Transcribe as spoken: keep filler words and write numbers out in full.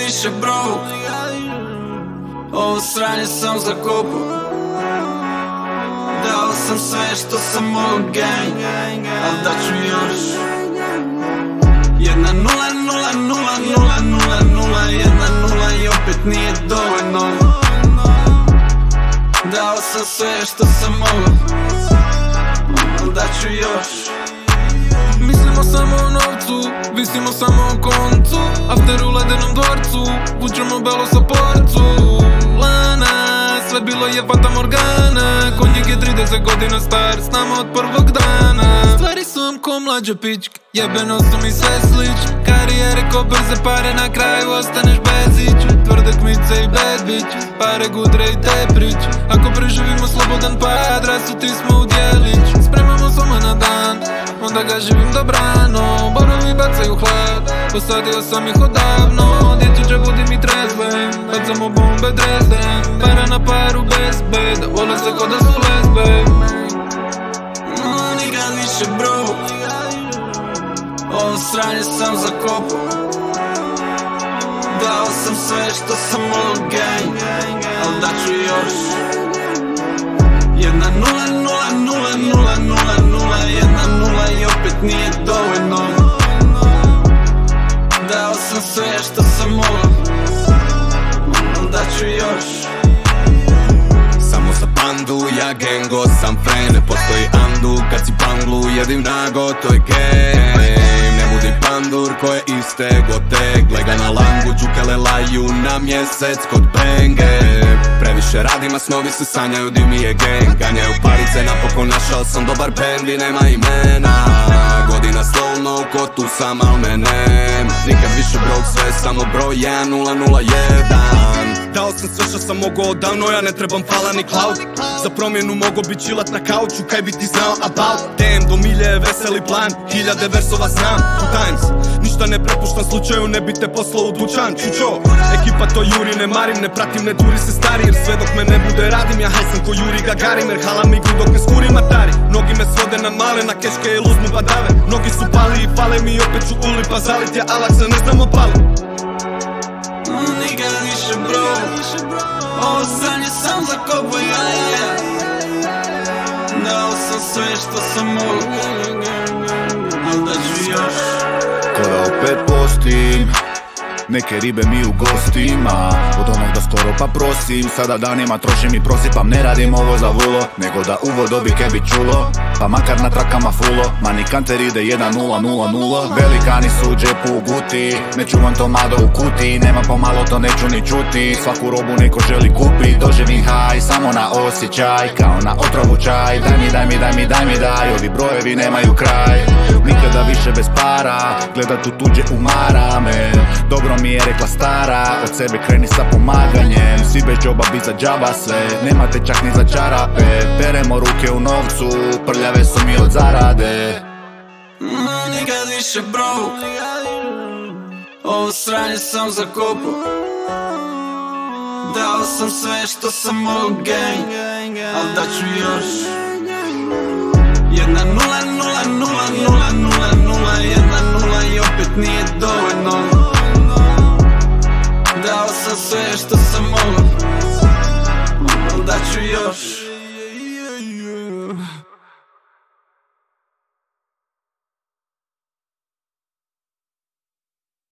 više bro. Ovo sranje sam zakopao. Dao sam sve što sam mogao gang, al dat ću još. Jedna nula, nula, nula, nula, nula, nula, jedna nula i opet nije dovoljno. Dao sam sve što sam mogao, al dat ću još. Mislimo samo o novcu, visimo samo o koncu. After u ledenom dvorcu, vučemo belo sa porcu. Lana, sve bilo je fata morgana. Konjik je trideset godina star, s nama od prvog dana. Stvari su vam ko mlađe pičke, jebeno su mi sve slične. Karijere ko brze pare, na kraju ostaneš bez iće. Tvrde kmice i bad bitch, pare gudre i te priče. Ako preživimo slobodan pad, rasuti smo u djelić. Spremamo soma na dan, onda ga živim dobrano. Borovi bacaju hlad, posadio sam ih odavno. Djetuđe budi mi trezven, bacamo bombe Dresden. Para na paru bez beda, vole se ko da su lesbe. No, nikad više bro. Ovo sranje sam zakopao. Dao sam sve što sam mogao gang, al dat ću još. Jedna nula, nula, nula, nula, nula, nula, jedna nula i opet nije dovoljno. Dao sam sve što sam mogao, al dat ću još. Samo za pandu, ja gengo sam friend. Ne postoji andu, kad si panglu jedim nago, to je game. Ne budi pandur ko je iste gote. Glega na langu, džukele laju na mjesec kod benge. Previše radim, a snovi se sanjaju di mi je gang. Ganjaju parice, napokon našao sam dobar band i nema imena. Godina slow no, ko tu sam, al me nema. Nikad više brok, sve samo broj jedan nula nula jedan. Dao sam sve što sam mogao odavno, ja ne trebam fala ni cloud. Za promjenu mogo bi chillat na kauču, kaj bi ti znao about. Damn, do milje je veseli plan, hiljade versova znam. Two times, ništa ne prepuštam slučaju, ne bi te poslao u dućan. Čučo, ekipa to juri, ne marim, ne pratim, ne duri se stari. Jer sve dok me ne bude radim, ja haj sam ko Juri Gagarin. Jer halam igru dok ne skuri matari. Mnogi me svode na male, na keške i luznu badave. Mnogi su pali i fale mi, opet ću uli pa zalit. Ja alak se ne znam opali. Nikad više bro. Ovo sranje sam zakopao, ja, ja. Dao sam sve što sam mogao, al dat ću još. Ko da opet postim, neke ribe mi u gostima. Od onog da skoro pa prosim, sada danima trošim i prosipam. Ne radim ovo za vulo, nego da uvo dobi ke bi čulo. Pa makar na trakama fulo, manikanter ide jedan nula nula nula. Velikani su u džepu u guti, ne čuvam tomado u kuti. Nema pomalo, to neću ni čuti, svaku robu neko želi kupi. Doživim haj, samo na osjećaj, kao na otrovu čaj. Daj mi, daj mi, daj mi, daj mi, daj, ovi brojevi nemaju kraj. Nikada više bez para, gledat u tuđe umara me. Dobro mi je rekla stara, od sebe kreni sa pomaganjem. Svi bez džoba bi za džaba sve, nemate čak ni za čarape. Peremo ruke u novcu, prljave su mi od zarade. No, nikad više bro. Ovo sranje sam zakopao. Dao sam sve što sam mogao gang, al dat ću još. Jedna nula, nula, nula, nula, nula, nula, jedna nula i opet nije dovoljno. Dao sam sve što sam mogao, al dat ću još.